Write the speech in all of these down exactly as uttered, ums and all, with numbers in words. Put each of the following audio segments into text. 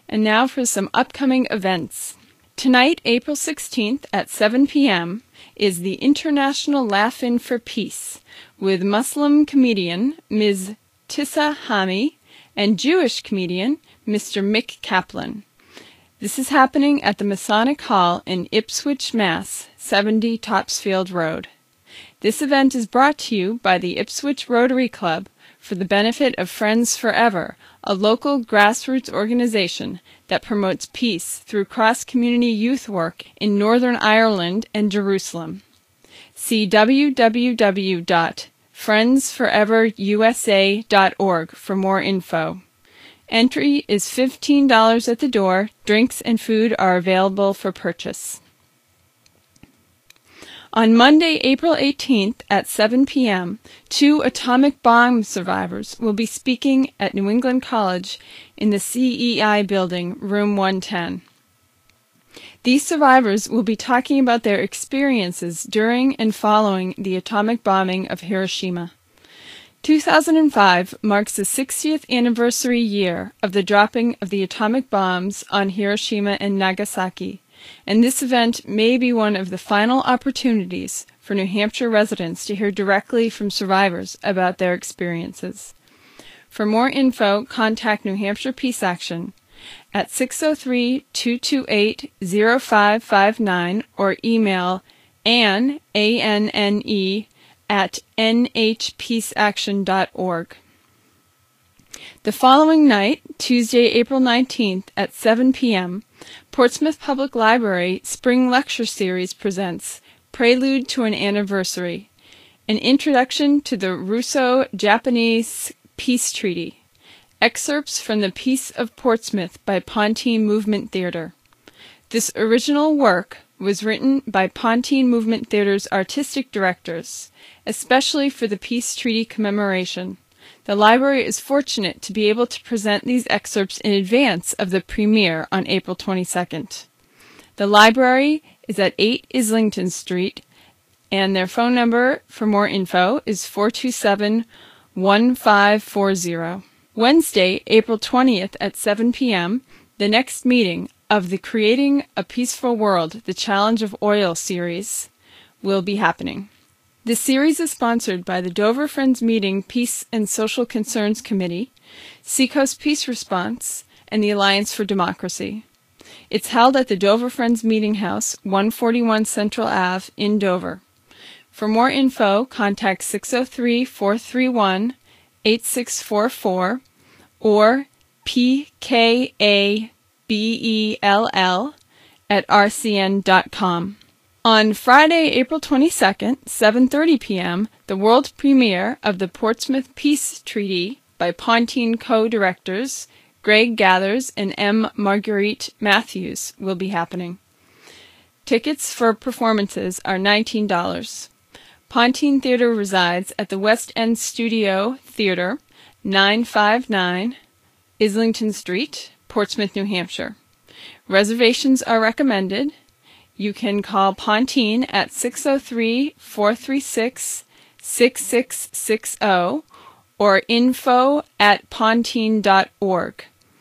And now for some upcoming events. Tonight, April sixteenth at seven p m is the International Laugh-In for Peace with Muslim comedian Miz Tissa Hami and Jewish comedian Mister Mick Kaplan. This is happening at the Masonic Hall in Ipswich, Mass, seventy Topsfield Road. This event is brought to you by the Ipswich Rotary Club for the benefit of Friends Forever, a local grassroots organization that promotes peace through cross-community youth work in Northern Ireland and Jerusalem. See w w w dot friends forever u s a dot org for more info. Entry is fifteen dollars at the door. Drinks and food are available for purchase. On Monday, April eighteenth at seven p m, two atomic bomb survivors will be speaking at New England College in the C E I building, room one ten. These survivors will be talking about their experiences during and following the atomic bombing of Hiroshima. two thousand five marks the sixtieth anniversary year of the dropping of the atomic bombs on Hiroshima and Nagasaki, and this event may be one of the final opportunities for New Hampshire residents to hear directly from survivors about their experiences. For more info, contact New Hampshire Peace Action at six oh three, two two eight, oh five five nine or email Anne, A N N E, at n h peace action dot org. The following night, Tuesday, April nineteenth at seven p m, Portsmouth Public Library Spring Lecture Series presents Prelude to an Anniversary, an introduction to the Russo-Japanese Peace Treaty, excerpts from the Peace of Portsmouth by Pontine Movement Theatre. This original work was written by Pontine Movement Theatre's artistic directors, especially for the Peace Treaty commemoration. The library is fortunate to be able to present these excerpts in advance of the premiere on April twenty-second. The library is at eight Islington Street, and their phone number for more info is four two seven, one five four zero. Wednesday, April twentieth at seven p m, the next meeting of the Creating a Peaceful World, the Challenge of Oil series will be happening. This series is sponsored by the Dover Friends Meeting Peace and Social Concerns Committee, Seacoast Peace Response, and the Alliance for Democracy. It's held at the Dover Friends Meeting House, one forty-one Central Avenue in Dover. For more info, contact six oh three, four three one, eight six four four or p k a b e l l at r c n dot com. On Friday, April twenty-second, seven thirty p m, the world premiere of the Portsmouth Peace Treaty by Pontine co-directors Greg Gathers and M. Marguerite Matthews will be happening. Tickets for performances are nineteen dollars. Pontine Theatre resides at the West End Studio Theatre, nine fifty-nine Islington Street, Portsmouth, New Hampshire. Reservations are recommended. You can call Pontine at six oh three, four three six, six six six zero or info at pontine dot org.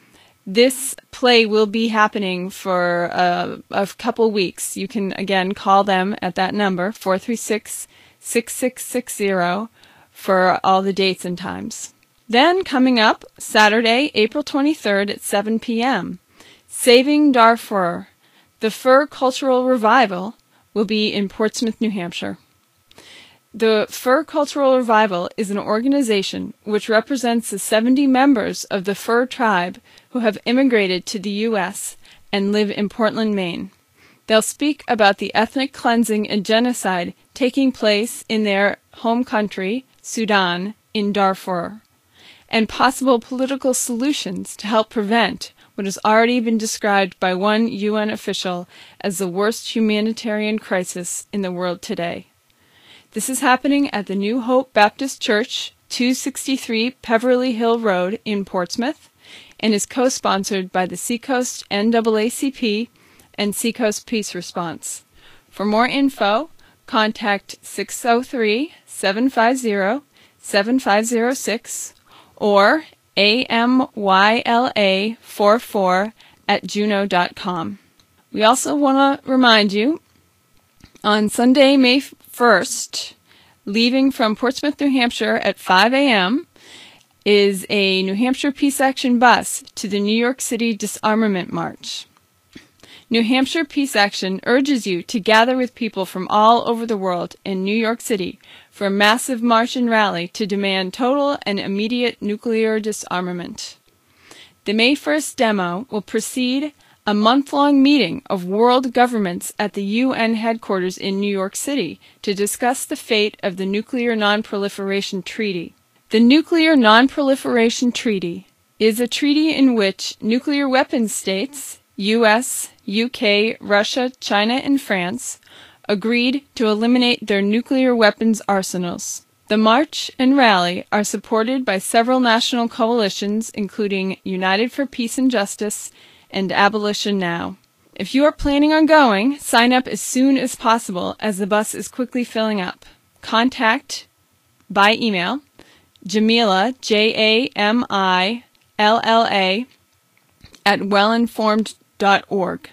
This play will be happening for uh, a couple weeks. You can, again, call them at that number, four three six, six six six zero, for all the dates and times. Then, coming up, Saturday, April twenty-third at seven p m, Saving Darfur, the Fur Cultural Revival, will be in Portsmouth, New Hampshire. The Fur Cultural Revival is an organization which represents the seventy members of the Fur tribe who have immigrated to the U S and live in Portland, Maine. They'll speak about the ethnic cleansing and genocide taking place in their home country, Sudan, in Darfur, and possible political solutions to help prevent what has already been described by one U N official as the worst humanitarian crisis in the world today. This is happening at the New Hope Baptist Church, two sixty-three Peverly Hill Road in Portsmouth, and is co-sponsored by the Seacoast N double A C P and Seacoast Peace Response. For more info, contact six oh three, seven five zero, seven five zero six or A M Y L A forty-four at juno dot com. We also want to remind you, on Sunday, May first, leaving from Portsmouth, New Hampshire at five a.m., is a New Hampshire Peace Action bus to the New York City Disarmament March. New Hampshire Peace Action urges you to gather with people from all over the world in New York City for a massive march and rally to demand total and immediate nuclear disarmament. The May first demo will precede a month-long meeting of world governments at the U N headquarters in New York City to discuss the fate of the Nuclear Non-Proliferation Treaty. The Nuclear Non-Proliferation Treaty is a treaty in which nuclear weapons states, U S, U K, Russia, China, and France, agreed to eliminate their nuclear weapons arsenals. The march and rally are supported by several national coalitions, including United for Peace and Justice and Abolition Now. If you are planning on going, sign up as soon as possible as the bus is quickly filling up. Contact by email Jamila, J A M I L L A, at wellinformed dot org.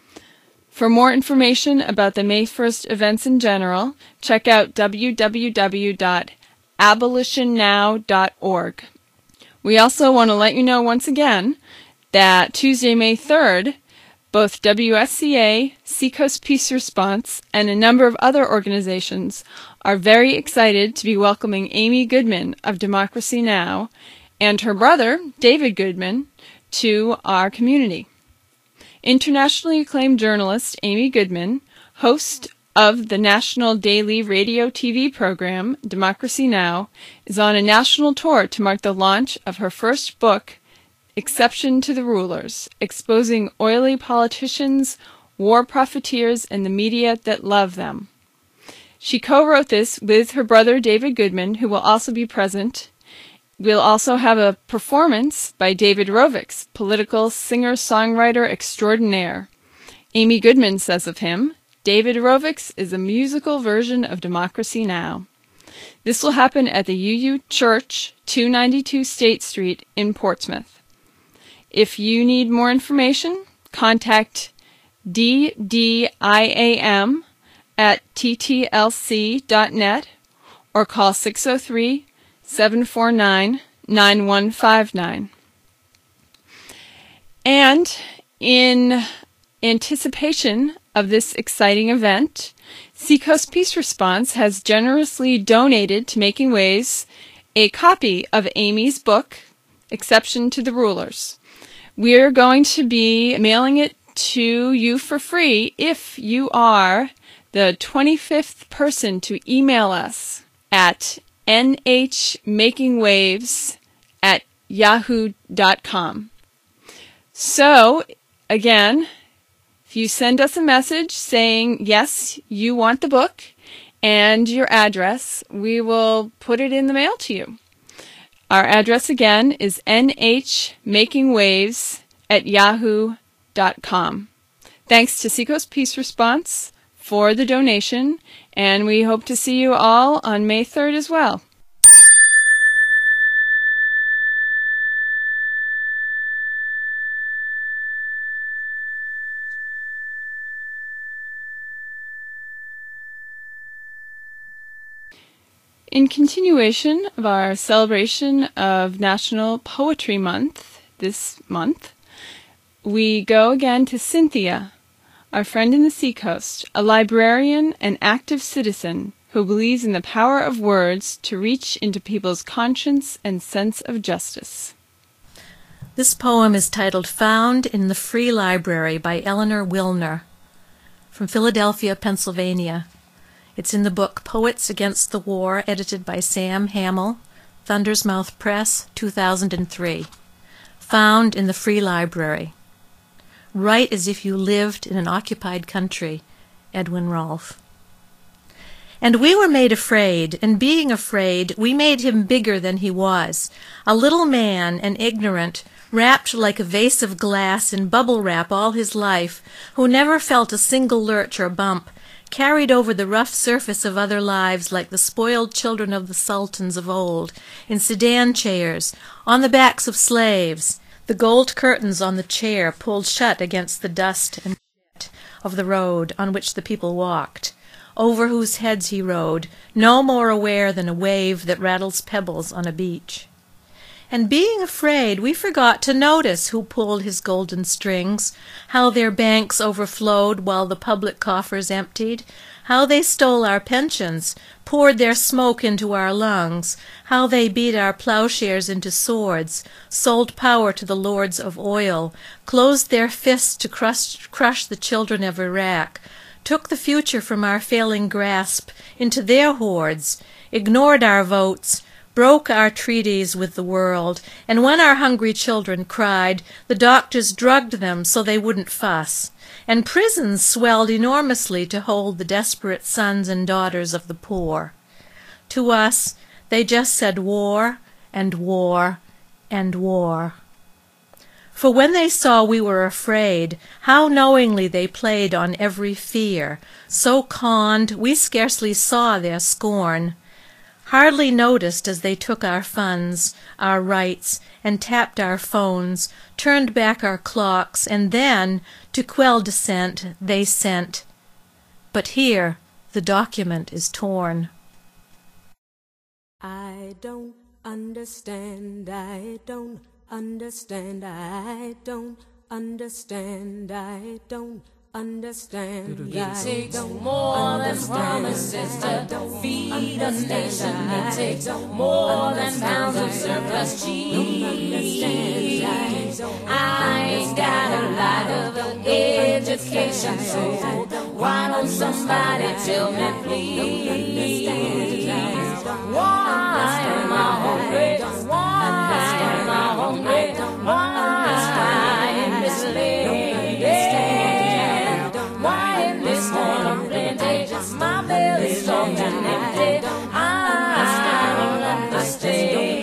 For more information about the May first events in general, check out w w w dot abolition now dot org. We also want to let you know once again that Tuesday, May third, both W S C A, Seacoast Peace Response, and a number of other organizations are very excited to be welcoming Amy Goodman of Democracy Now! And her brother, David Goodman, to our community. Internationally acclaimed journalist Amy Goodman, host of the national daily radio T V program Democracy Now!, is on a national tour to mark the launch of her first book, Exception to the Rulers, Exposing Oily Politicians, War Profiteers, and the Media That Love Them. She co-wrote this with her brother David Goodman, who will also be present. We'll also have a performance by David Rovics, political singer-songwriter extraordinaire. Amy Goodman says of him, David Rovics is a musical version of Democracy Now! This will happen at the U U Church, two ninety-two State Street in Portsmouth. If you need more information, contact D D I A M at t t l c dot net or call six oh three, seven four nine, nine one five nine. And in anticipation of this exciting event, Seacoast Peace Response has generously donated to Making Waves a copy of Amy's book, Exception to the Rulers. We're going to be mailing it to you for free if you are the twenty-fifth person to email us at nhmakingwaves at yahoo dot com. So, again, if you send us a message saying, yes, you want the book and your address, we will put it in the mail to you. Our address again is nhmakingwaves at yahoo dot com. Thanks to Seacoast Peace Response for the donation, and we hope to see you all on May third as well. In continuation of our celebration of National Poetry Month this month, we go again to Cynthia, our friend in the Seacoast, a librarian and active citizen who believes in the power of words to reach into people's conscience and sense of justice. This poem is titled Found in the Free Library by Eleanor Wilner from Philadelphia, Pennsylvania. It's in the book Poets Against the War, edited by Sam Hamill, Thunder's Mouth Press, two thousand three. Found in the Free Library. Write as if you lived in an occupied country. Edwin Rolfe. And we were made afraid, and being afraid, we made him bigger than he was, a little man and ignorant, wrapped like a vase of glass in bubble wrap all his life, who never felt a single lurch or bump, carried over the rough surface of other lives like the spoiled children of the sultans of old, in sedan chairs, on the backs of slaves, the gold curtains on the chair pulled shut against the dust and shit of the road on which the people walked, over whose heads he rode, no more aware than a wave that rattles pebbles on a beach. And being afraid, we forgot to notice who pulled his golden strings, how their banks overflowed while the public coffers emptied, how they stole our pensions, poured their smoke into our lungs, how they beat our plowshares into swords, sold power to the lords of oil, closed their fists to crush, crush the children of Iraq, took the future from our failing grasp into their hordes, ignored our votes, broke our treaties with the world, and when our hungry children cried, the doctors drugged them so they wouldn't fuss, and prisons swelled enormously to hold the desperate sons and daughters of the poor. To us, they just said war and war and war. For when they saw we were afraid, how knowingly they played on every fear, so conned we scarcely saw their scorn, hardly noticed as they took our funds, our rights, and tapped our phones, turned back our clocks, and then, to quell dissent, they sent. But here the document is torn. I don't understand, I don't understand, I don't understand, I don't understand. It takes more than promises to feed a nation. It takes more than pounds of surplus cheese. I ain't got a lot of education, so why don't somebody tell me, please? Why am I hungry? Why am I hungry? Why am I misled? My belly's soft and empty. I don't understand.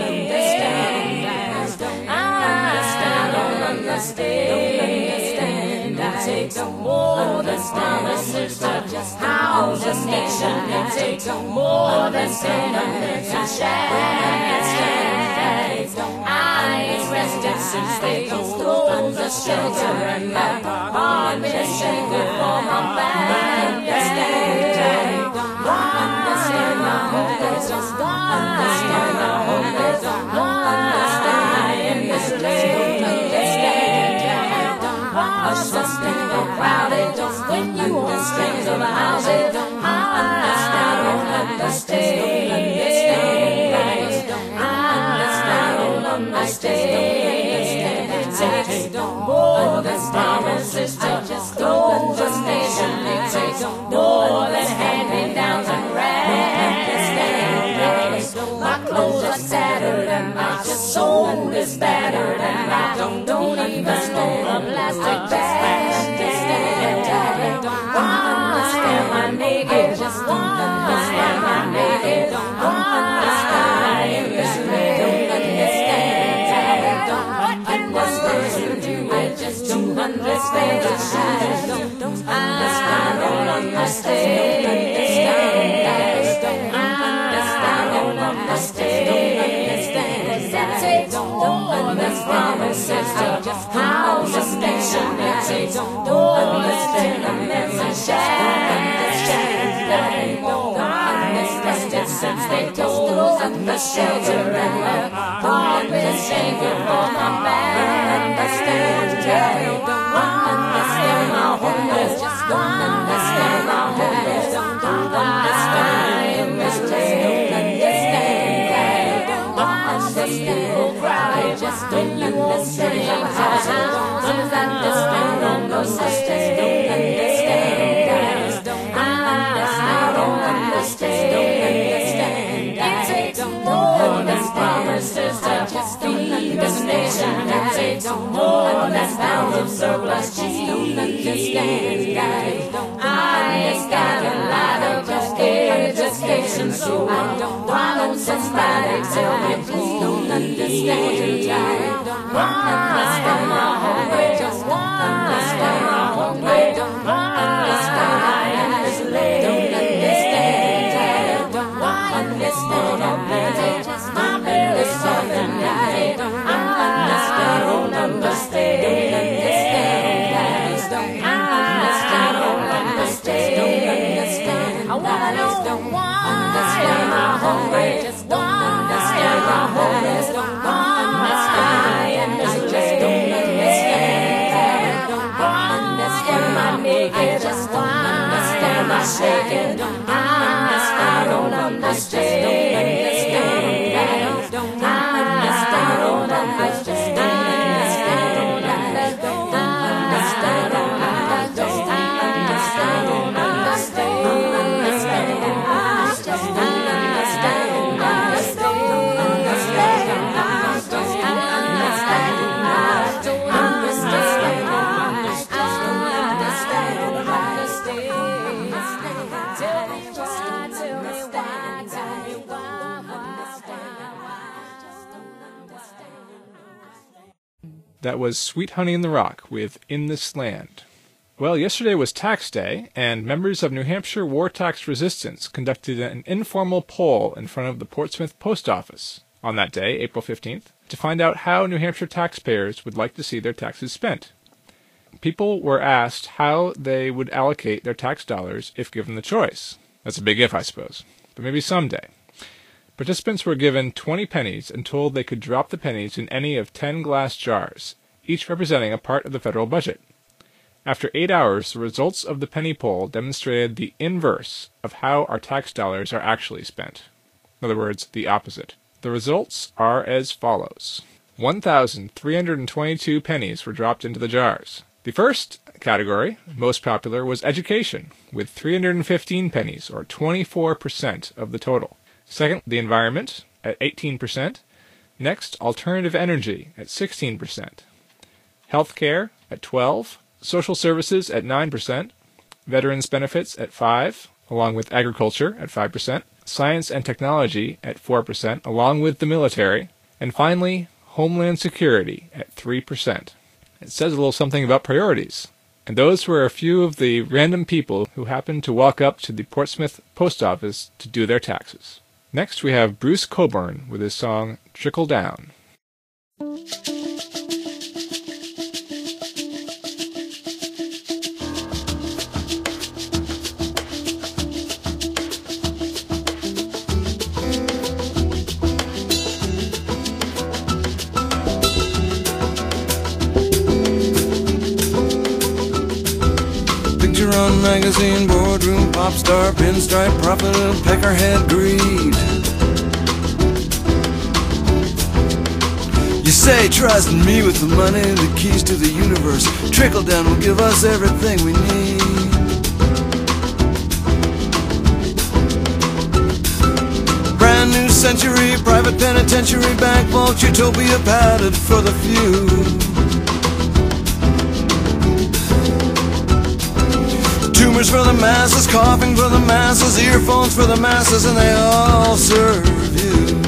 I don't understand. It takes more than promises to house a nation. It takes more than sentiments to share. I ain't rested since they stole the shelter, and my heart been shaking for my back. Understand my hopeless, understand my hopeless, why in this land? Why something go crowded when you want strings of houses? I don't understand. I don't understand. It takes more than promises to just close a nation. It takes more than hand-me-downs and rags. My clothes are tattered and my soul is battered, and I don't, don't even own a plastic bag. Why am I naked? Why am I naked? Why am I misled? What can one person do with just two hundred pages? I don't understand. I don't understand. It takes more than promises to just house a nation. It takes more than sentiments and share. Rested since they told us in the shelter, and the heart been shaking for my back. Understand, understand my homeless, understand my homeless, understand misled. People cry just when you won't stay in house. Understand, don't understand. I don't understand. It takes more than promises to just feed this nation. It takes more than pounds of surplus cheese. I ain't got a lot of education, so why don't somebody tell me, please? Don't understand. Why am I hungry? Why am I hungry? Why am I misled? Don't understand. Why in this world of plenty, my belly's soft and empty? I don't understand. mistaken. I don't understand. That was Sweet Honey in the Rock with In This Land. Well, yesterday was tax day, and members of New Hampshire War Tax Resistance conducted an informal poll in front of the Portsmouth Post Office on that day, April fifteenth, to find out how New Hampshire taxpayers would like to see their taxes spent. People were asked how they would allocate their tax dollars if given the choice. That's a big if, I suppose, but maybe someday. Participants were given twenty pennies and told they could drop the pennies in any of ten glass jars, each representing a part of the federal budget. After eight hours, the results of the penny poll demonstrated the inverse of how our tax dollars are actually spent. In other words, the opposite. The results are as follows. one thousand three hundred twenty-two pennies were dropped into the jars. The first category, most popular, was education, with three hundred fifteen pennies, or twenty-four percent of the total. Second, the environment, at eighteen percent. Next, alternative energy, at sixteen percent. Healthcare, at twelve percent. Social services, at nine percent. Veterans benefits, at five percent, along with agriculture, at five percent. Science and technology, at four percent, along with the military. And finally, Homeland Security, at three percent. It says a little something about priorities. And those were a few of the random people who happened to walk up to the Portsmouth Post Office to do their taxes. Next, we have Bruce Coburn with his song Trickle Down. Picture on magazine, boardroom, pop star, pinstripe, profit, and peckerhead greed. You say trust in me with the money, the keys to the universe. Trickle down will give us everything we need. Brand new century, private penitentiary, bank vault, utopia padded for the few. Tumors for the masses, coughing for the masses, earphones for the masses, and they all serve you.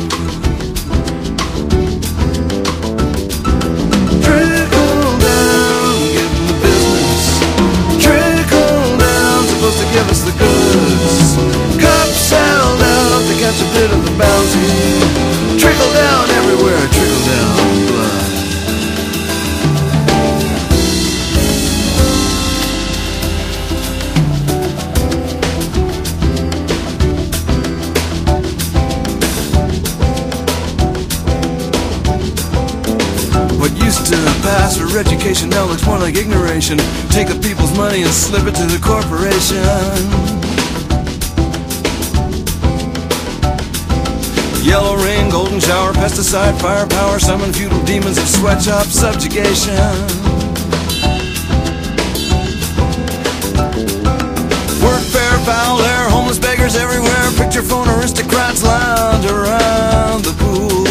Trickle down, give them the business. Trickle down, supposed to give us the goods. Cups held out to catch a bit of the bounty. Trickle down everywhere, trickle down blood. Pass for education now looks more like ignoration. Take the people's money and slip it to the corporation. Yellow rain, golden shower, pesticide, firepower, summon feudal demons of sweatshop subjugation. Workfare, foul air, homeless beggars everywhere. Picture phone aristocrats lounge around the pool.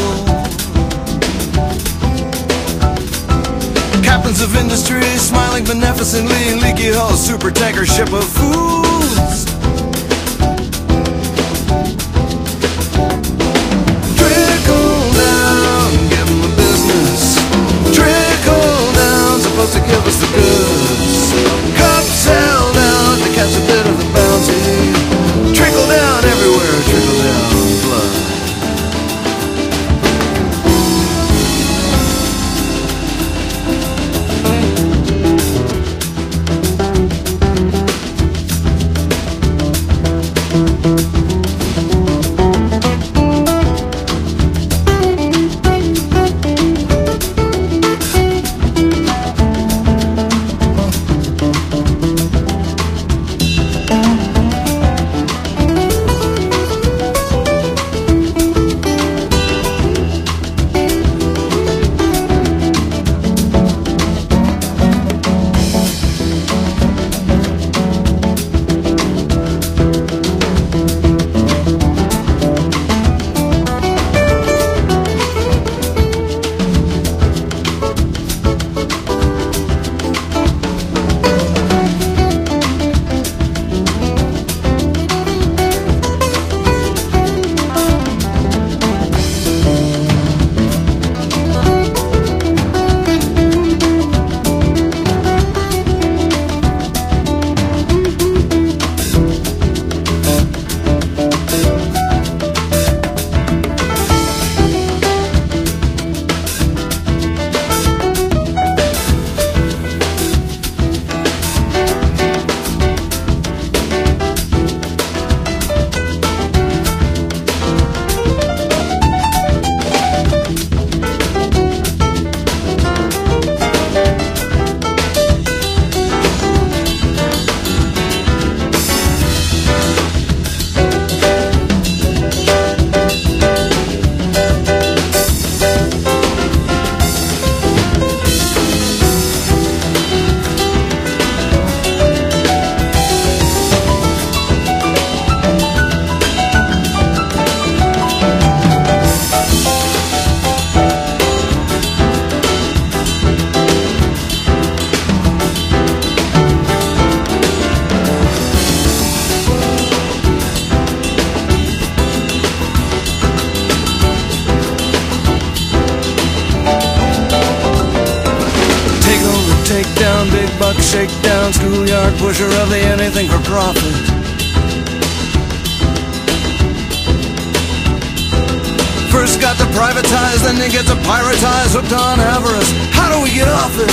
Captains of industry smiling beneficently, leaky hull super tanker ship of fools. Trickle down, give them the business. Trickle down, supposed to give us the goods. Cups held out to catch a bit of the bounty. Trickle down everywhere, trickle down blood. shakedown, schoolyard pusher of the anything for profit. First got to privatize, then they get to piratize, hooked on avarice. How do we get off it?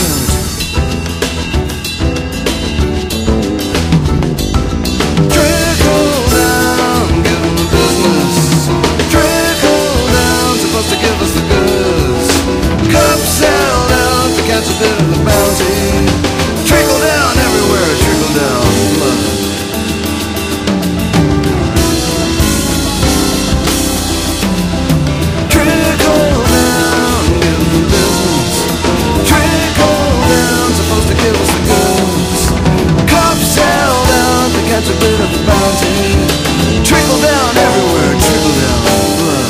Trickle down, give them the business. Trickle down, supposed to give us the goods. Cups held out to catch a bit of the bounty. Trickle down everywhere, trickle down blood. Trickle down, give them the business. Trickle down, supposed to give us the goods. Cups held out to catch a bit of the bounty. Trickle down everywhere, trickle down blood.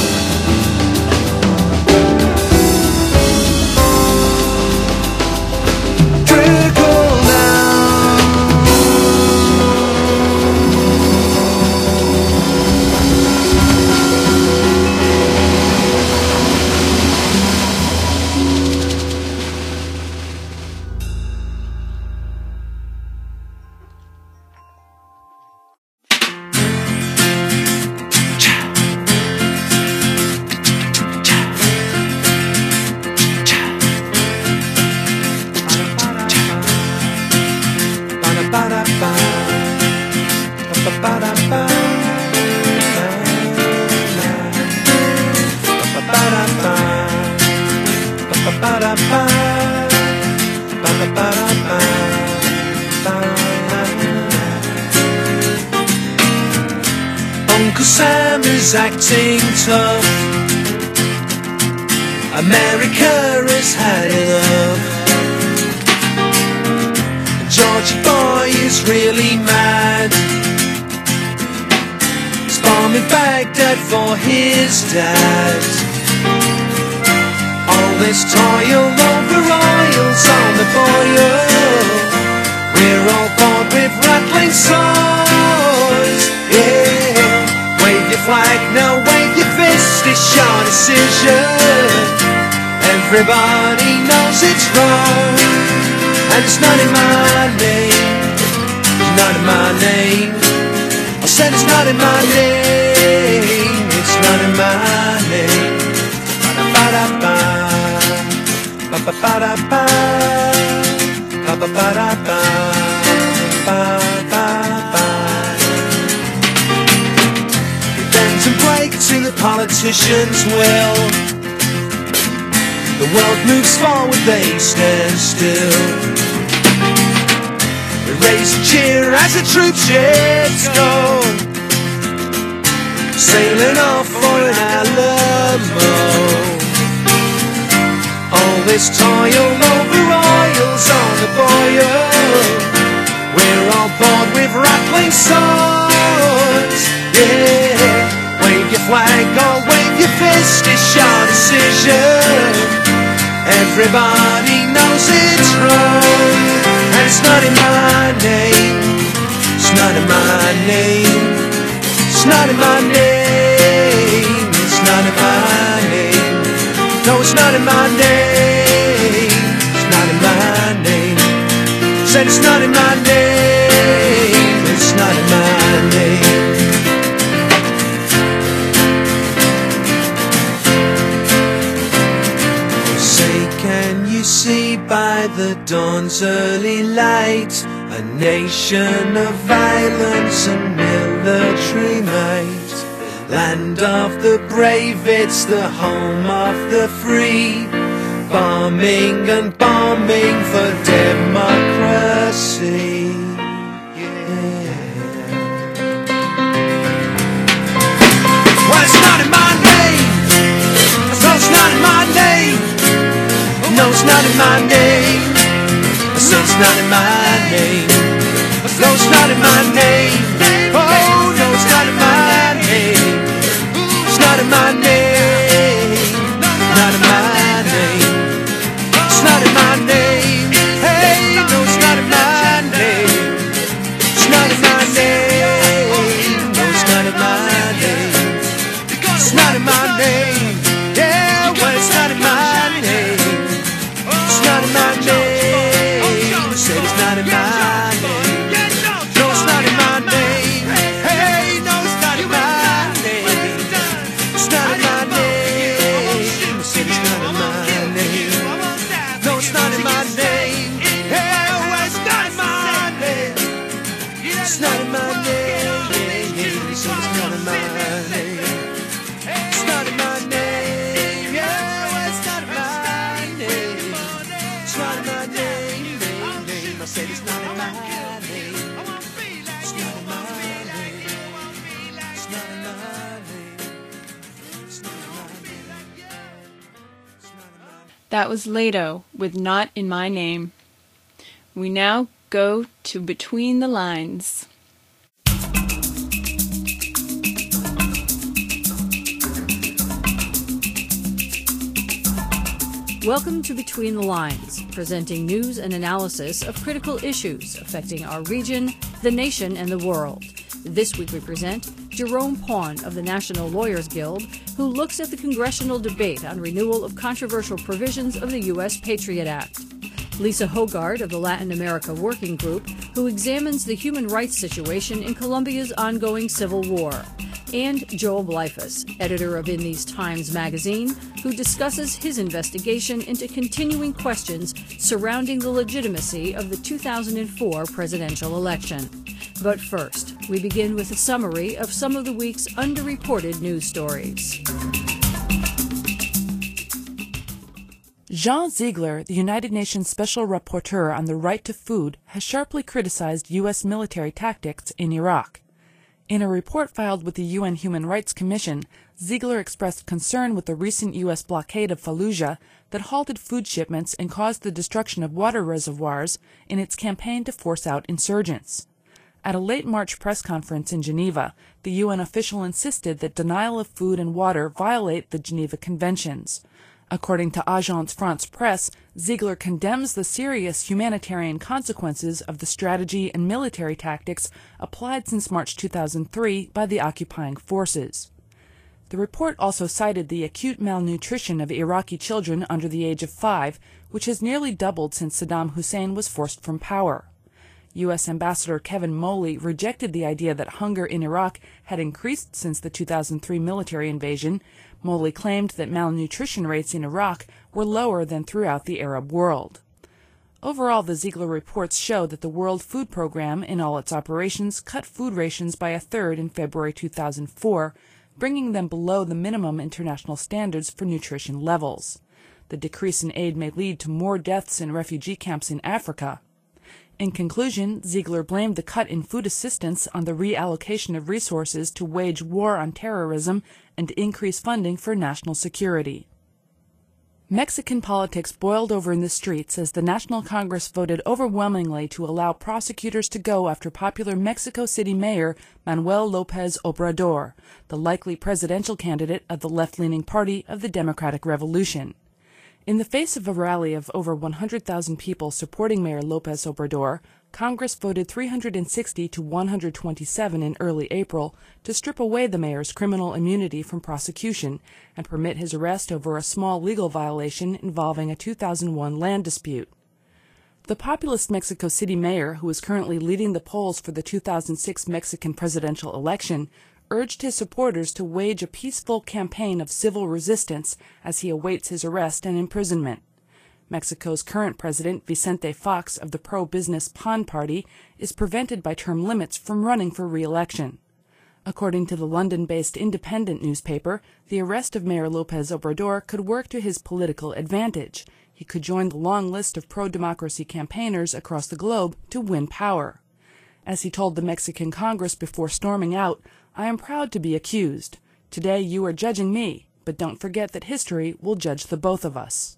Trickle down. Uncle Sam is acting tough. America has had enough. Georgie boy is really mad. He's bombing Baghdad for his dad. All this toil over oils on the boil. We're all bored with rattling swords. Yeah, wave your flag, now wave your fist. It's your decision. Everybody knows it's wrong, and it's not in my name. It's not in my name. I said it's not in my name. It's not in my name. Ba-da-ba-da-ba, ba-ba-ba-da-ba, ba-ba-ba-da-ba, ba-ba-ba. We bend and break to the politicians' will. The world moves forward, they stand still. We raise a cheer as the troop ships go, sailing off for an Alamo. All this toil over oils on the boil. We're all bored with rattling swords. Yeah, wave your flag or wave your fist, it's your decision. Everybody knows it's wrong, and it's not in my name. It's not in my name. It's not in my name. It's not in my name. No, it's not in my name. It's not in my name. Said it's not in my name. It's not in my name. See by the dawn's early light, a nation of violence and military might. Land of the brave, it's the home of the free. Bombing and bombing for democracy. Yeah. Well, it's not in my name. So it's not in my name. No, it's not in my name. No, it's not in my name. No, it's not in my name. Oh, no, it's not in my name. It's not in my name. Not in my name. It's not in my name. Hey, no, it's not in my name. It's not in my name. No, it's not in my name. It's not in my name. Yeah, well, it's not in my name. It's not in my name. Said it's not not in my name. No, it's not in my name. Hey, no, it's not in my name. It's not in my name. I said it's not in my name. No, it's not in my name. Hey, oh, it's not in my name. It's not in my name. I said it's not in my name. It's not in my name. Yeah, well, it's not in my name. It's not in my name. Name, name. I said it's not in my name. It's not in my name. It's not in my name. It's not in my name. It's not in my name. That was Lado with Not in My Name. We now go to Between the Lines. Welcome to Between the Lines, presenting news and analysis of critical issues affecting our region, the nation, and the world. This week we present Jerome Pawn of the National Lawyers Guild, who looks at the congressional debate on renewal of controversial provisions of the U S Patriot Act. Lisa Hogard of the Latin America Working Group, who examines the human rights situation in Colombia's ongoing civil war. And Joel Blyfus, editor of In These Times magazine, who discusses his investigation into continuing questions surrounding the legitimacy of the two thousand four presidential election. But first, we begin with a summary of some of the week's underreported news stories. Jean Ziegler, the United Nations Special Rapporteur on the Right to Food, has sharply criticized U S military tactics in Iraq. In a report filed with the U N Human Rights Commission, Ziegler expressed concern with the recent U S blockade of Fallujah that halted food shipments and caused the destruction of water reservoirs in its campaign to force out insurgents. At a late March press conference in Geneva, the U N official insisted that denial of food and water violate the Geneva Conventions. According to Agence France Presse, Ziegler condemns the serious humanitarian consequences of the strategy and military tactics applied since March two thousand three by the occupying forces. The report also cited the acute malnutrition of Iraqi children under the age of five, which has nearly doubled since Saddam Hussein was forced from power. U S Ambassador Kevin Moley rejected the idea that hunger in Iraq had increased since the two thousand three military invasion. Moley claimed that malnutrition rates in Iraq were lower than throughout the Arab world. Overall, the Ziegler reports show that the World Food Program, in all its operations, cut food rations by a third in February two thousand four, bringing them below the minimum international standards for nutrition levels. The decrease in aid may lead to more deaths in refugee camps in Africa. In conclusion, Ziegler blamed the cut in food assistance on the reallocation of resources to wage war on terrorism and increase funding for national security. Mexican politics boiled over in the streets as the National Congress voted overwhelmingly to allow prosecutors to go after popular Mexico City Mayor Manuel López Obrador, the likely presidential candidate of the left-leaning Party of the Democratic Revolution. In the face of a rally of over one hundred thousand people supporting Mayor López Obrador, Congress voted three hundred sixty to one hundred twenty-seven in early April to strip away the mayor's criminal immunity from prosecution and permit his arrest over a small legal violation involving a two thousand one land dispute. The populist Mexico City mayor, who is currently leading the polls for the two thousand six Mexican presidential election, urged his supporters to wage a peaceful campaign of civil resistance as he awaits his arrest and imprisonment. Mexico's current president, Vicente Fox of the pro-business P A N party, is prevented by term limits from running for re-election. According to the London-based Independent newspaper, the arrest of Mayor López Obrador could work to his political advantage. He could join the long list of pro-democracy campaigners across the globe to win power. As he told the Mexican Congress before storming out, "I am proud to be accused. Today you are judging me, but don't forget that history will judge the both of us."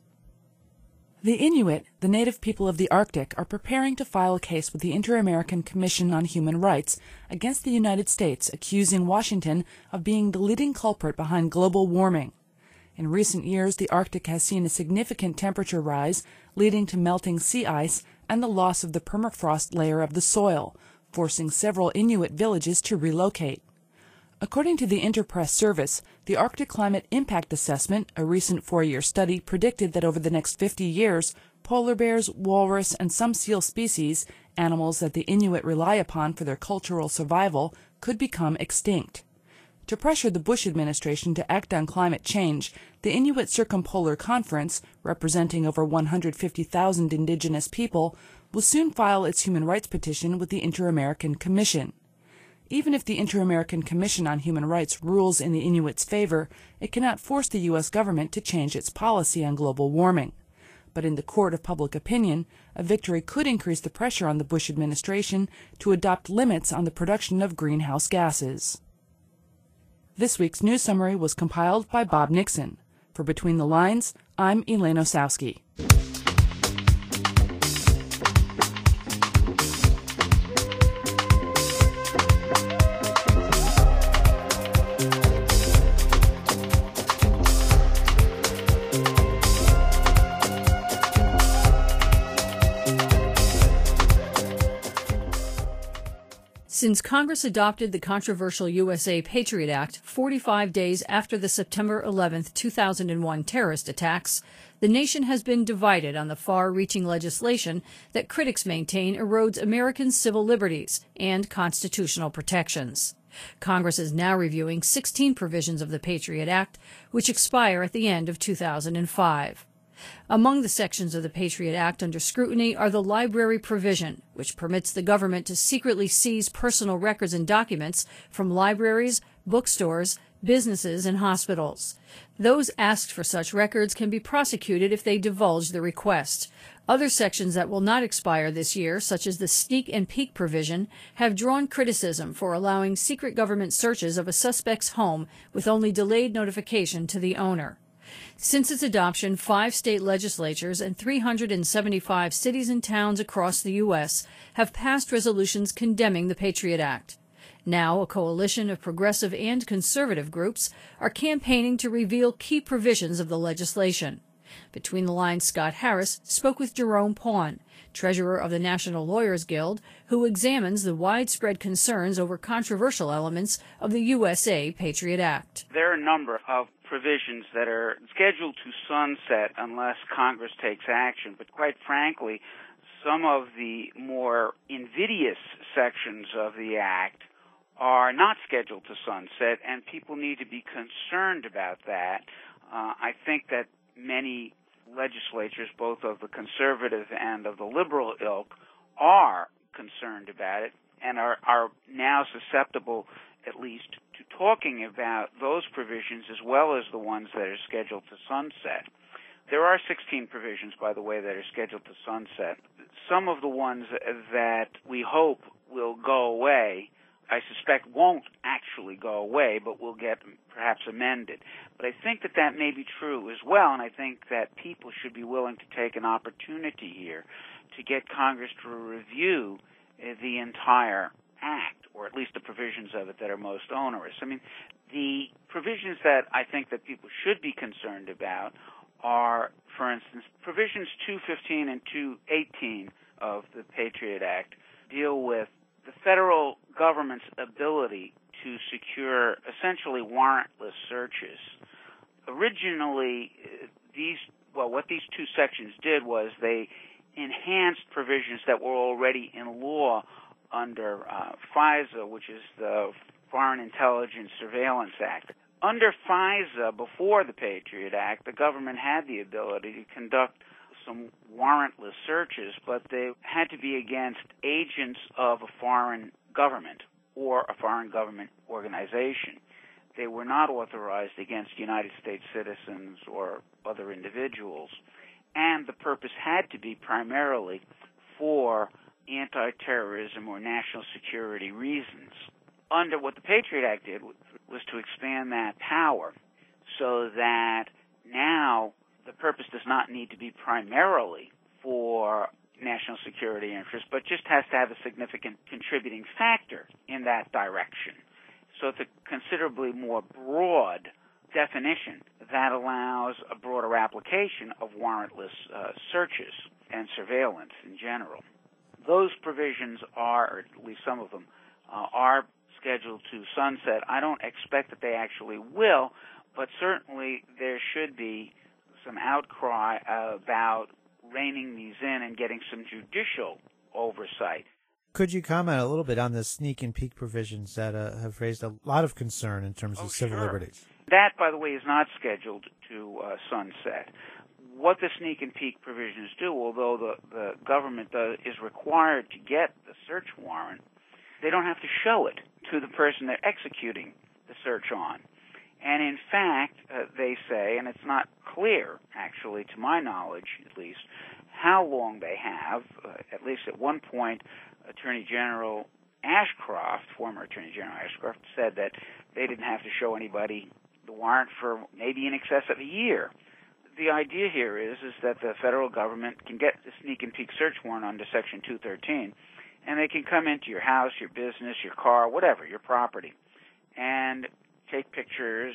The Inuit, the native people of the Arctic, are preparing to file a case with the Inter-American Commission on Human Rights against the United States, accusing Washington of being the leading culprit behind global warming. In recent years, the Arctic has seen a significant temperature rise, leading to melting sea ice and the loss of the permafrost layer of the soil, forcing several Inuit villages to relocate. According to the Interpress Service, the Arctic Climate Impact Assessment, a recent four-year study, predicted that over the next fifty years, polar bears, walrus, and some seal species, animals that the Inuit rely upon for their cultural survival could become extinct. To pressure the Bush administration to act on climate change, the Inuit Circumpolar Conference, representing over one hundred fifty thousand indigenous people, will soon file its human rights petition with the Inter-American Commission. Even if the Inter-American Commission on Human Rights rules in the Inuits' favor, it cannot force the U S government to change its policy on global warming. But in the court of public opinion, a victory could increase the pressure on the Bush administration to adopt limits on the production of greenhouse gases. This week's news summary was compiled by Bob Nixon. For Between the Lines, I'm Elaine Osowski. Since Congress adopted the controversial U S A Patriot Act forty-five days after the September eleventh, two thousand one terrorist attacks, the nation has been divided on the far-reaching legislation that critics maintain erodes American civil liberties and constitutional protections. Congress is now reviewing sixteen provisions of the Patriot Act, which expire at the end of two thousand five. Among the sections of the Patriot Act under scrutiny are the library provision, which permits the government to secretly seize personal records and documents from libraries, bookstores, businesses, and hospitals. Those asked for such records can be prosecuted if they divulge the request. Other sections that will not expire this year, such as the sneak and peek provision, have drawn criticism for allowing secret government searches of a suspect's home with only delayed notification to the owner. Since its adoption, five state legislatures and three hundred seventy-five cities and towns across the U S have passed resolutions condemning the Patriot Act. Now, a coalition of progressive and conservative groups are campaigning to reveal key provisions of the legislation. Between the Lines, Scott Harris spoke with Jerome Pawn, treasurer of the National Lawyers Guild, who examines the widespread concerns over controversial elements of the U S A Patriot Act. There are a number of provisions that are scheduled to sunset unless Congress takes action, but quite frankly, some of the more invidious sections of the Act are not scheduled to sunset, and people need to be concerned about that. Uh, I think that many legislatures, both of the conservative and of the liberal ilk, are concerned about it and are, are now susceptible, at least, to talking about those provisions as well as the ones that are scheduled to sunset. There are sixteen provisions, by the way, that are scheduled to sunset. Some of the ones that we hope will go away, I suspect won't actually go away, but will get perhaps amended. But I think that that may be true as well, and I think that people should be willing to take an opportunity here to get Congress to review the entire Act, or at least the provisions of it that are most onerous. I mean, the provisions that I think that people should be concerned about are, for instance, provisions two fifteen and two eighteen of the Patriot Act deal with the federal government's ability to secure essentially warrantless searches. Originally, these, well, what these two sections did was they enhanced provisions that were already in law under uh, FISA, which is the Foreign Intelligence Surveillance Act. Under FISA, before the Patriot Act, the government had the ability to conduct some warrantless searches, but they had to be against agents of a foreign government or a foreign government organization. They were not authorized against United States citizens or other individuals, and the purpose had to be primarily for anti-terrorism or national security reasons. Under what the Patriot Act did was to expand that power so that now the purpose does not need to be primarily for national security interests, but just has to have a significant contributing factor in that direction. So it's a considerably more broad definition that allows a broader application of warrantless uh, searches and surveillance in general. Those provisions are, or at least some of them, uh, are scheduled to sunset. I don't expect that they actually will, but certainly there should be some outcry about reining these in and getting some judicial oversight. Could you comment a little bit on the sneak and peek provisions that uh, have raised a lot of concern in terms Oh, of civil sure. liberties? That, by the way, is not scheduled to uh, sunset. What the sneak and peek provisions do, although the, the government does, is required to get the search warrant, they don't have to show it to the person they're executing the search on. And in fact, uh, they say, and it's not clear, actually, to my knowledge at least, how long they have. Uh, at least at one point, Attorney General Ashcroft, former Attorney General Ashcroft, said that they didn't have to show anybody the warrant for maybe in excess of a year. The idea here is, is that the federal government can get the sneak and peek search warrant under Section two thirteen, and they can come into your house, your business, your car, whatever, your property, and take pictures,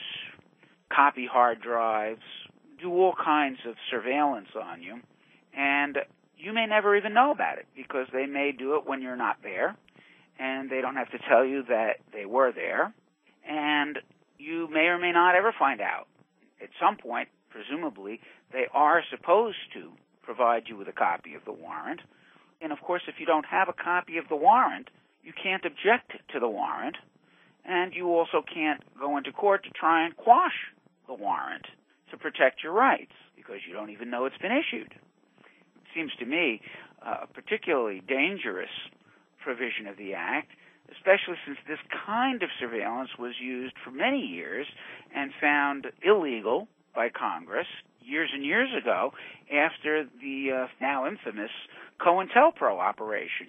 copy hard drives, do all kinds of surveillance on you, and you may never even know about it because they may do it when you're not there, and they don't have to tell you that they were there, and you may or may not ever find out. At some point, presumably, they are supposed to provide you with a copy of the warrant. And, of course, if you don't have a copy of the warrant, you can't object to the warrant, and you also can't go into court to try and quash the warrant to protect your rights because you don't even know it's been issued. It seems to me uh, a particularly dangerous provision of the Act, especially since this kind of surveillance was used for many years and found illegal by Congress years and years ago after the uh, now infamous COINTELPRO operation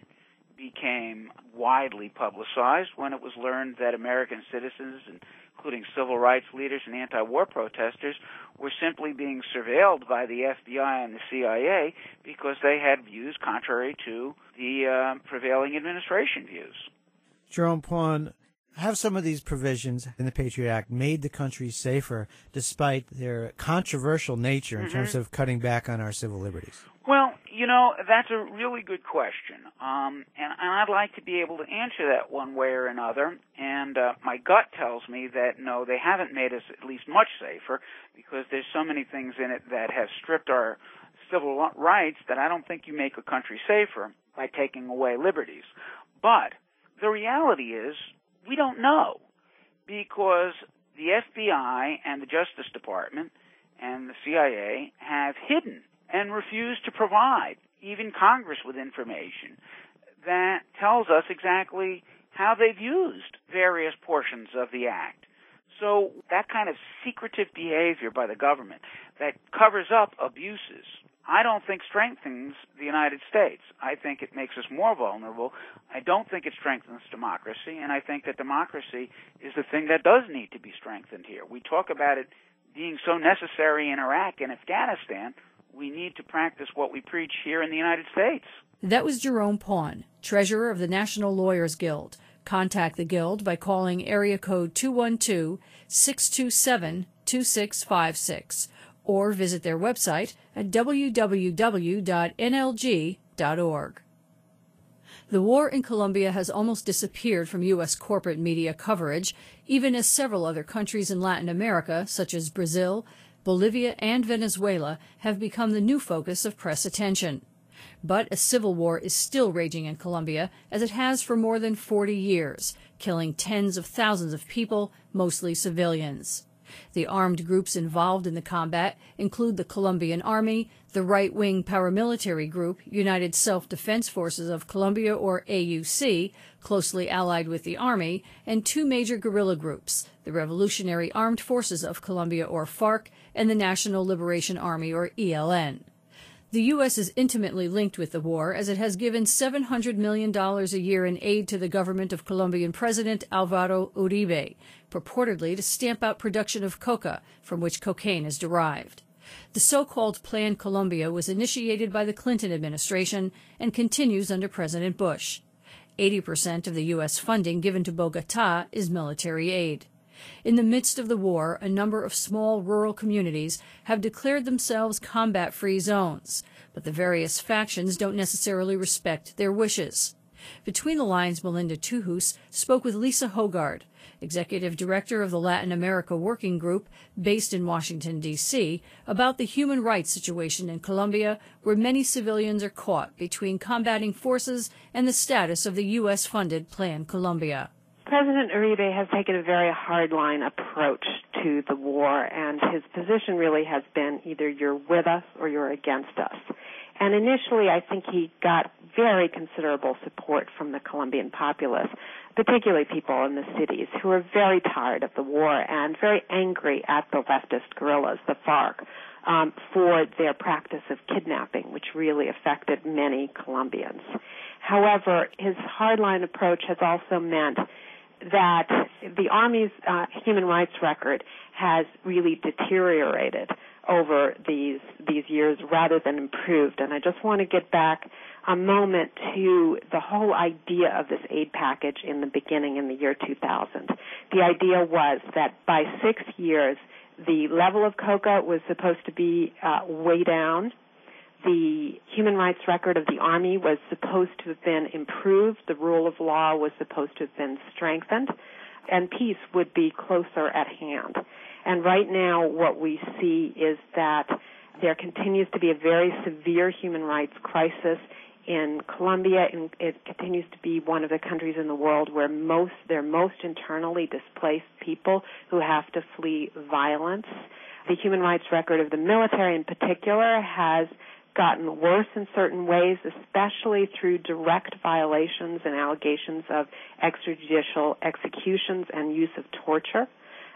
became widely publicized when it was learned that American citizens, including civil rights leaders and anti-war protesters, were simply being surveilled by the F B I and the C I A because they had views contrary to the uh, prevailing administration views. Jerome Pawn, have some of these provisions in the Patriot Act made the country safer despite their controversial nature in mm-hmm. terms of cutting back on our civil liberties? Well, you know, that's a really good question, um, and, and I'd like to be able to answer that one way or another, and uh, my gut tells me that, no, they haven't made us at least much safer because there's so many things in it that have stripped our civil rights that I don't think you make a country safer by taking away liberties. But the reality is we don't know because the F B I and the Justice Department and the C I A have hidden and refused to provide even Congress with information that tells us exactly how they've used various portions of the Act. So that kind of secretive behavior by the government that covers up abuses, I don't think strengthens the United States. I think it makes us more vulnerable. I don't think it strengthens democracy, and I think that democracy is the thing that does need to be strengthened here. We talk about it being so necessary in Iraq and Afghanistan. We need to practice what we preach here in the United States. That was Jerome Pawn, treasurer of the National Lawyers Guild. Contact the Guild by calling area code two one two, six two seven, two six five six or visit their website at w w w dot n l g dot org. The war in Colombia has almost disappeared from U S corporate media coverage, even as several other countries in Latin America, such as Brazil, Bolivia, and Venezuela, have become the new focus of press attention. But a civil war is still raging in Colombia, as it has for more than forty years, killing tens of thousands of people, mostly civilians. The armed groups involved in the combat include the Colombian Army, the right-wing paramilitary group United Self-Defense Forces of Colombia, or A U C, closely allied with the Army, and two major guerrilla groups, the Revolutionary Armed Forces of Colombia, or FARC, and the National Liberation Army, or E L N. The U S is intimately linked with the war, as it has given seven hundred million dollars a year in aid to the government of Colombian President Alvaro Uribe, purportedly to stamp out production of coca, from which cocaine is derived. The so-called Plan Colombia was initiated by the Clinton administration and continues under President Bush. eighty percent of the U S funding given to Bogotá is military aid. In the midst of the war, a number of small rural communities have declared themselves combat-free zones, but the various factions don't necessarily respect their wishes. Between the Lines, Melinda Tuhus spoke with Lisa Hogard, Executive Director of the Latin America Working Group based in Washington, D C, about the human rights situation in Colombia, where many civilians are caught between combating forces and the status of the U S-funded Plan Colombia. President Uribe has taken a very hardline approach to the war, and his position really has been either you're with us or you're against us. And initially, I think he got very considerable support from the Colombian populace, particularly people in the cities who are very tired of the war and very angry at the leftist guerrillas, the FARC, um, for their practice of kidnapping, which really affected many Colombians. However, his hardline approach has also meant that the Army's uh, human rights record has really deteriorated over these these years rather than improved. And I just want to get back a moment to the whole idea of this aid package in the beginning in the year two thousand. The idea was that by six years, the level of coca was supposed to be uh, way down. The human rights record of the Army was supposed to have been improved. The rule of law was supposed to have been strengthened. And peace would be closer at hand. And right now what we see is that there continues to be a very severe human rights crisis in Colombia, and it continues to be one of the countries in the world where most there are most internally displaced people who have to flee violence. The human rights record of the military in particular has gotten worse in certain ways, especially through direct violations and allegations of extrajudicial executions and use of torture.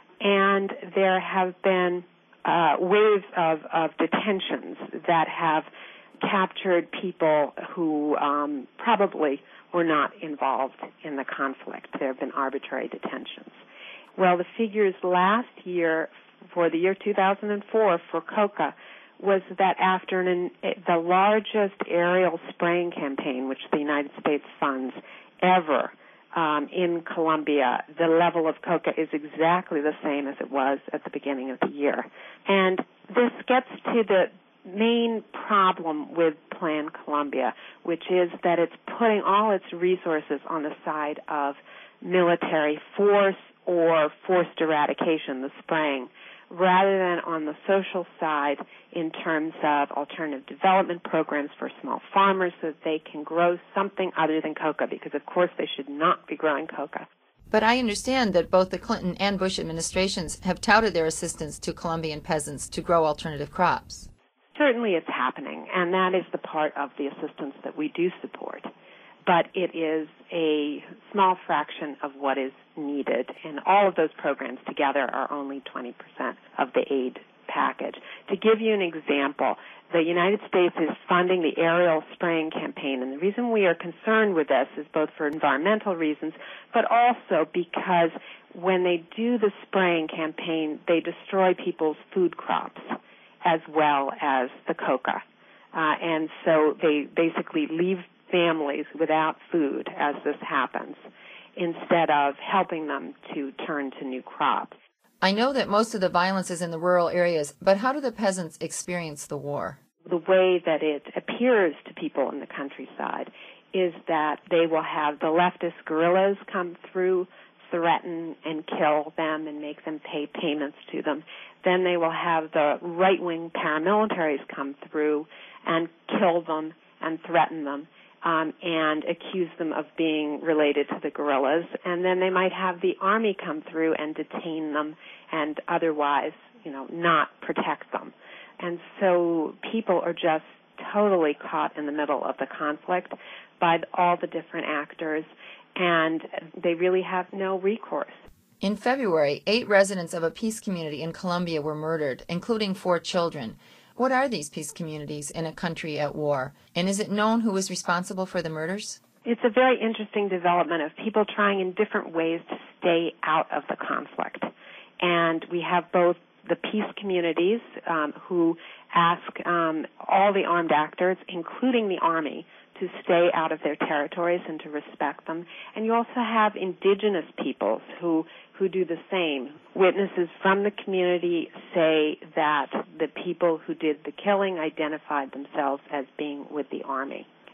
And there have been uh, waves of, of detentions that have captured people who um, probably were not involved in the conflict. There have been arbitrary detentions. Well, the figures last year, for the year two thousand four, for coca, was that after an, the largest aerial spraying campaign, which the United States funds ever um, in Colombia, the level of coca is exactly the same as it was at the beginning of the year. And this gets to the main problem with Plan Colombia, which is that it's putting all its resources on the side of military force or forced eradication, the spraying, rather than on the social side in terms of alternative development programs for small farmers so that they can grow something other than coca, because of course they should not be growing coca. But I understand that both the Clinton and Bush administrations have touted their assistance to Colombian peasants to grow alternative crops. Certainly it's happening, and that is the part of the assistance that we do support. But it is a small fraction of what is needed, and all of those programs together are only twenty percent of the aid package. To give you an example, the United States is funding the aerial spraying campaign, and the reason we are concerned with this is both for environmental reasons, but also because when they do the spraying campaign, they destroy people's food crops as well as the coca. Uh, and so they basically leave families without food as this happens, instead of helping them to turn to new crops. I know that most of the violence is in the rural areas, but how do the peasants experience the war? The way that it appears to people in the countryside is that they will have the leftist guerrillas come through, threaten and kill them and make them pay payments to them. Then they will have the right-wing paramilitaries come through and kill them and threaten them. Um, and accuse them of being related to the guerrillas, and then they might have the army come through and detain them and otherwise, you know, not protect them. And so people are just totally caught in the middle of the conflict by all the different actors, and they really have no recourse. In February, eight residents of a peace community in Colombia were murdered, including four children. What are these peace communities in a country at war? And is it known who is responsible for the murders? It's a very interesting development of people trying in different ways to stay out of the conflict. And we have both the peace communities um, who ask um, all the armed actors, including the army, to stay out of their territories and to respect them. And you also have indigenous peoples who who do the same. Witnesses from the community say that the people who did the killing identified themselves as being with the army.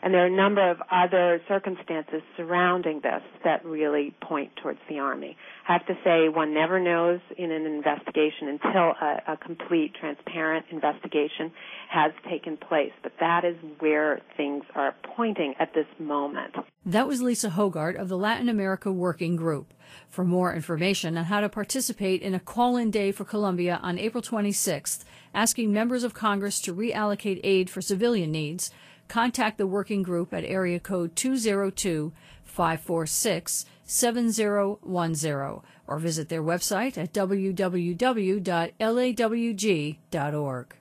And there are a number of other circumstances surrounding this that really point towards the Army. I have to say, one never knows in an investigation until a, a complete, transparent investigation has taken place. But that is where things are pointing at this moment. That was Lisa Hogart of the Latin America Working Group. For more information on how to participate in a call-in day for Colombia on April twenty-sixth, asking members of Congress to reallocate aid for civilian needs, contact the working group at area code two oh two, five four six, seven oh one oh or visit their website at w w w dot l a w g dot org.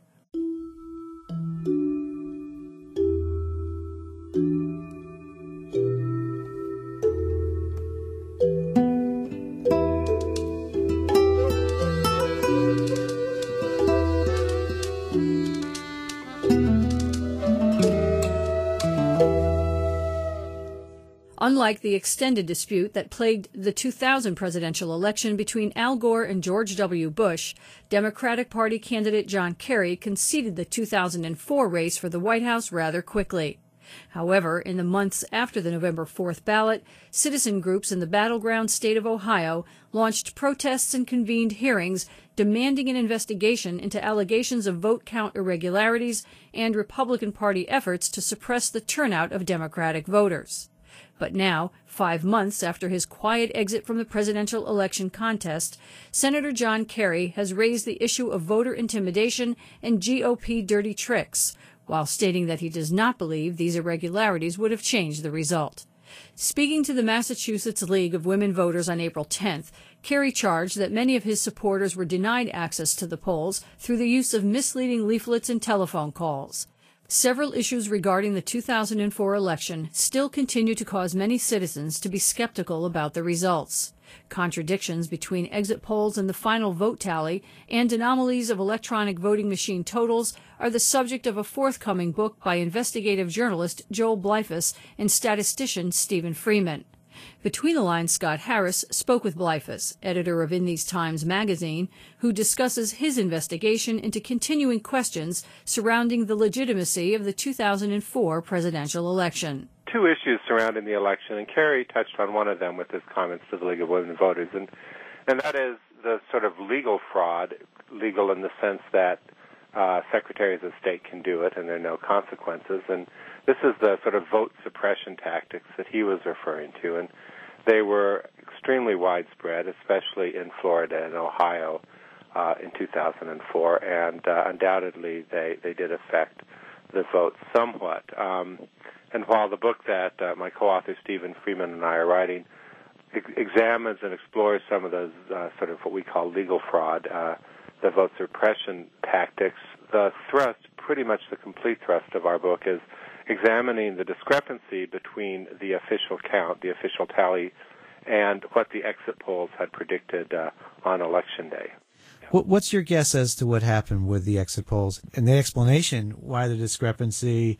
Unlike the extended dispute that plagued the two thousand presidential election between Al Gore and George W. Bush, Democratic Party candidate John Kerry conceded the two thousand four race for the White House rather quickly. However, in the months after the November fourth ballot, citizen groups in the battleground state of Ohio launched protests and convened hearings demanding an investigation into allegations of vote count irregularities and Republican Party efforts to suppress the turnout of Democratic voters. But now, five months after his quiet exit from the presidential election contest, Senator John Kerry has raised the issue of voter intimidation and G O P dirty tricks, while stating that he does not believe these irregularities would have changed the result. Speaking to the Massachusetts League of Women Voters on April tenth, Kerry charged that many of his supporters were denied access to the polls through the use of misleading leaflets and telephone calls. Several issues regarding the two thousand four election still continue to cause many citizens to be skeptical about the results. Contradictions between exit polls and the final vote tally and anomalies of electronic voting machine totals are the subject of a forthcoming book by investigative journalist Joel Blyfus and statistician Stephen Freeman. Between the Lines, Scott Harris spoke with Blyfus, editor of In These Times magazine, who discusses his investigation into continuing questions surrounding the legitimacy of the two thousand four presidential election. Two issues surrounding the election, and Kerry touched on one of them with his comments to the League of Women Voters, and, and that is the sort of legal fraud, legal in the sense that uh, secretaries of state can do it and there are no consequences, and this is the sort of vote suppression tactics that he was referring to, and they were extremely widespread, especially in Florida and Ohio uh, in two thousand four, and uh, undoubtedly they, they did affect the vote somewhat. Um, and while the book that uh, my co-author Stephen Freeman and I are writing ex- examines and explores some of those uh, sort of what we call legal fraud, uh, the vote suppression tactics, the thrust, pretty much the complete thrust of our book is examining the discrepancy between the official count, the official tally, and what the exit polls had predicted uh, on Election Day. What's your guess as to what happened with the exit polls and the explanation why the discrepancy,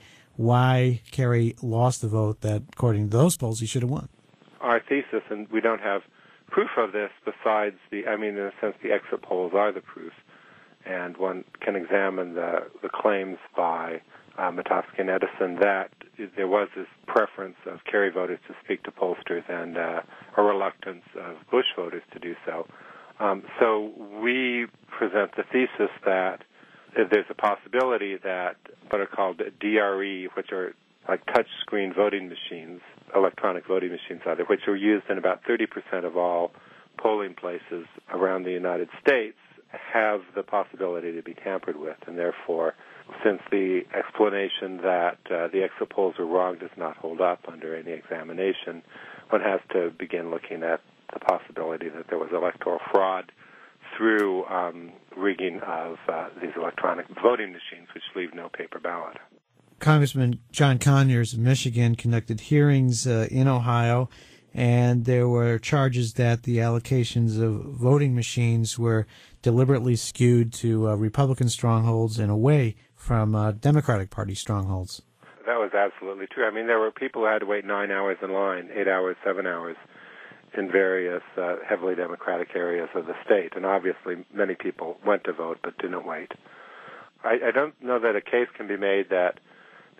why Kerry lost the vote that, according to those polls, he should have won? Our thesis, and we don't have proof of this besides the, I mean, in a sense, the exit polls are the proof, and one can examine the, the claims by Uh, Mitofsky and Edison that there was this preference of Kerry voters to speak to pollsters and uh, a reluctance of Bush voters to do so. Um, so we present the thesis that there's a possibility that what are called D R E, which are like touch-screen voting machines, electronic voting machines, either, which are used in about thirty percent of all polling places around the United States, have the possibility to be tampered with, and therefore, since the explanation that uh, the exit polls are wrong does not hold up under any examination, one has to begin looking at the possibility that there was electoral fraud through um, rigging of uh, these electronic voting machines, which leave no paper ballot. Congressman John Conyers of Michigan conducted hearings uh, in Ohio, and there were charges that the allocations of voting machines were deliberately skewed to uh, Republican strongholds and away from uh, Democratic Party strongholds. That was absolutely true. I mean, there were people who had to wait nine hours in line, eight hours, seven hours in various uh, heavily Democratic areas of the state, and obviously many people went to vote but didn't wait. I, I don't know that a case can be made that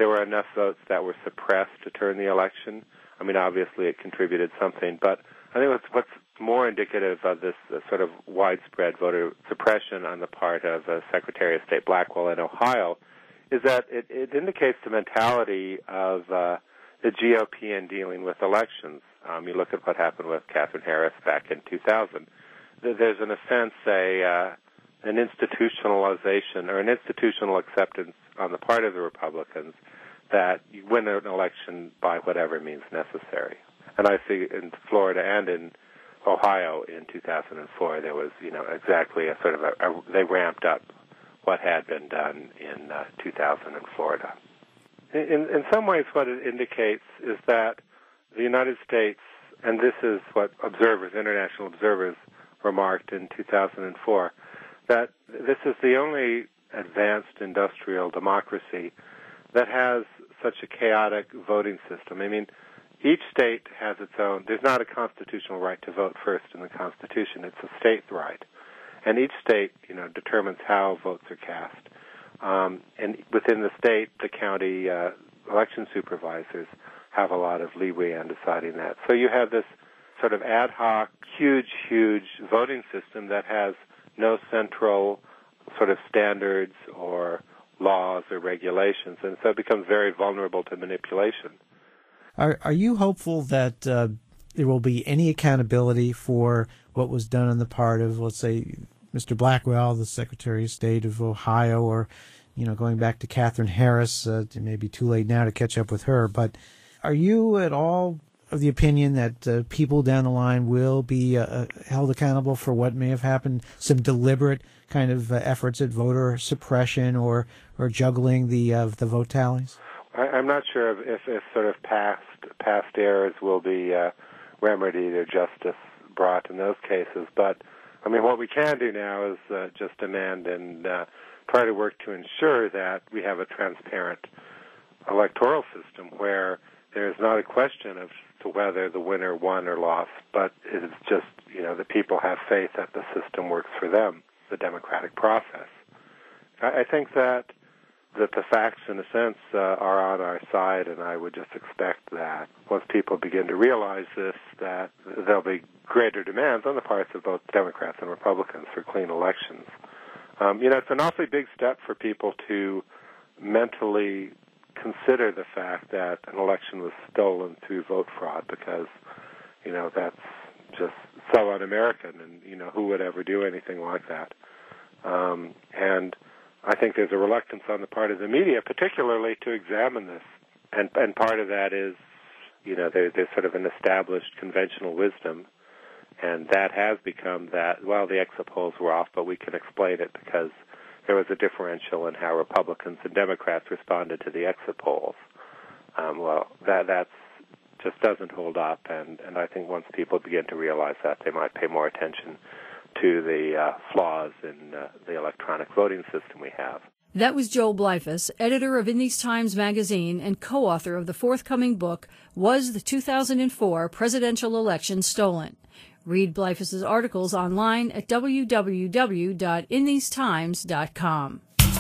there were enough votes that were suppressed to turn the election. I mean, obviously it contributed something, but I think what's, what's more indicative of this uh, sort of widespread voter suppression on the part of uh, Secretary of State Blackwell in Ohio is that it, it indicates the mentality of uh, the G O P in dealing with elections. Um, you look at what happened with Katherine Harris back in two thousand. There's, in a sense, a uh, an institutionalization or an institutional acceptance on the part of the Republicans that you win an election by whatever means necessary. And I see in Florida and in Ohio in two thousand four, there was, you know, exactly a sort of a, a they ramped up what had been done in uh, two thousand in Florida. In, in some ways, what it indicates is that the United States, and this is what observers, international observers, remarked in two thousand four, that this is the only advanced industrial democracy that has such a chaotic voting system. I mean, each state has its own. There's not a constitutional right to vote first in the Constitution. It's a state right. And each state, you know, determines how votes are cast. Um, and within the state, the county uh, election supervisors have a lot of leeway on deciding that. So you have this sort of ad hoc, huge, huge voting system that has no central sort of standards or laws or regulations, and so it becomes very vulnerable to manipulation. Are are you hopeful that uh, there will be any accountability for what was done on the part of, let's say, Mister Blackwell, the Secretary of State of Ohio, or, you know, going back to Katherine Harris? Uh, it may be too late now to catch up with her, but are you at all of the opinion that uh, people down the line will be uh, held accountable for what may have happened, some deliberate kind of uh, efforts at voter suppression or, or juggling the uh, the vote tallies? I, I'm not sure if, if, if sort of past past errors will be uh, remedied or justice brought in those cases, but I mean, what we can do now is uh, just demand and uh, try to work to ensure that we have a transparent electoral system where there's not a question of to whether the winner won or lost, but it's just, you know, the people have faith that the system works for them, the democratic process. I, I think that that the facts, in a sense, uh, are on our side, and I would just expect that once people begin to realize this, that there'll be greater demands on the parts of both Democrats and Republicans for clean elections. Um, you know, it's an awfully big step for people to mentally consider the fact that an election was stolen through vote fraud, because, you know, that's just so un-American, and, you know, who would ever do anything like that? Um, and I think there's a reluctance on the part of the media, particularly, to examine this. And, and part of that is, you know, there, there's sort of an established conventional wisdom, and that has become that, well, the exit polls were off, but we can explain it because there was a differential in how Republicans and Democrats responded to the exit polls. Um, well, that that's just doesn't hold up, and, and I think once people begin to realize that, they might pay more attention to the uh, flaws in uh, the electronic voting system we have. That was Joel Blyfus, editor of In These Times magazine and co-author of the forthcoming book, Was the two thousand four Presidential Election Stolen? Read Blyfus's articles online at w w w dot in these times dot com.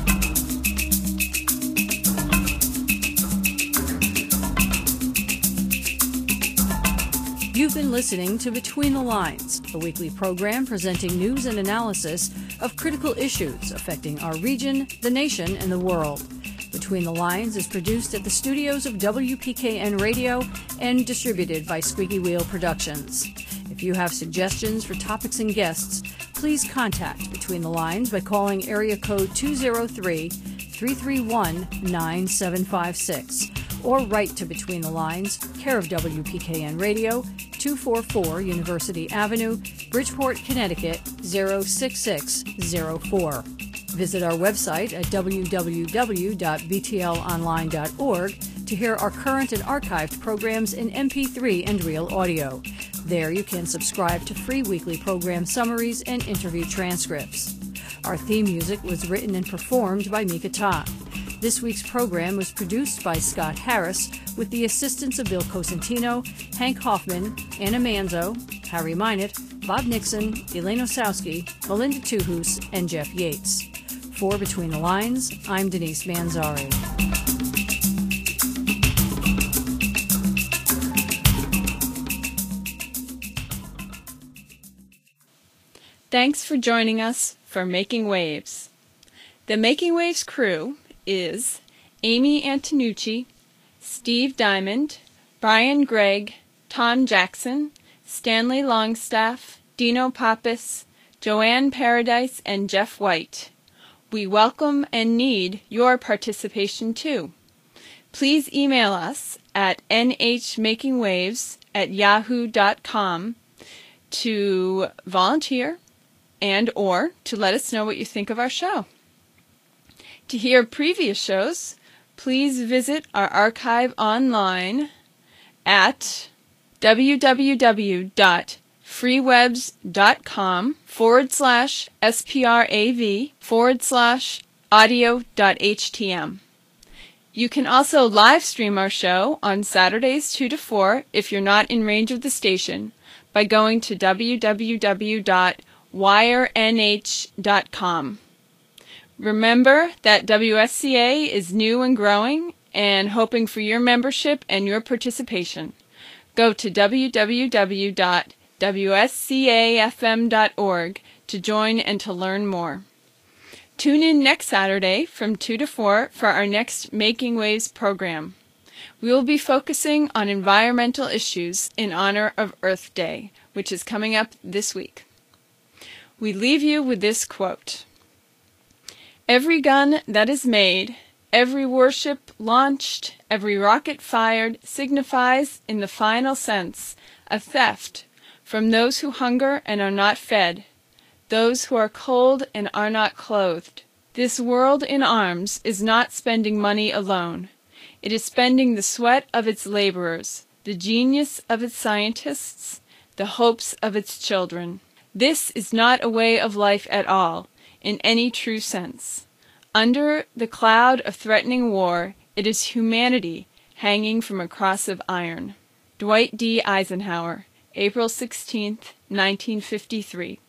You've been listening to Between the Lines, a weekly program presenting news and analysis of critical issues affecting our region, the nation, and the world. Between the Lines is produced at the studios of W P K N Radio and distributed by Squeaky Wheel Productions. If you have suggestions for topics and guests, please contact Between the Lines by calling area code two oh three, three three one, nine seven five six or write to Between the Lines, care of W P K N Radio, two forty-four University Avenue, Bridgeport, Connecticut, zero six six zero four. Visit our website at w w w dot b t l online dot org to hear our current and archived programs in M P three and real audio. There you can subscribe to free weekly program summaries and interview transcripts. Our theme music was written and performed by Mika Ta. This week's program was produced by Scott Harris with the assistance of Bill Cosentino, Hank Hoffman, Anna Manzo, Harry Minott, Bob Nixon, Elaine Osowski, Melinda Tuhus, and Jeff Yates. For Between the Lines, I'm Denise Manzari. Thanks for joining us for Making Waves. The Making Waves crew is Amy Antonucci, Steve Diamond, Brian Gregg, Tom Jackson, Stanley Longstaff, Dino Pappas, Joanne Paradise, and Jeff White. We welcome and need your participation too. Please email us at n h making waves at yahoo dot com to volunteer and or to let us know what you think of our show. To hear previous shows, please visit our archive online at www.freewebs.com forward slash sprav forward slash audio.htm. You can also live stream our show on Saturdays two to four if you're not in range of the station by going to w w w dot wire n h dot com. Remember that W S C A is new and growing and hoping for your membership and your participation. Go to w w w dot w s c a f m dot org to join and to learn more. Tune in next Saturday from two to four for our next Making Waves program. We will be focusing on environmental issues in honor of Earth Day, which is coming up this week. We leave you with this quote. Every gun that is made, every warship launched, every rocket fired signifies, in the final sense, a theft from those who hunger and are not fed, those who are cold and are not clothed. This world in arms is not spending money alone. It is spending the sweat of its laborers, the genius of its scientists, the hopes of its children. This is not a way of life at all, in any true sense. Under the cloud of threatening war, it is humanity hanging from a cross of iron. Dwight D. Eisenhower, April sixteenth, nineteen fifty-three.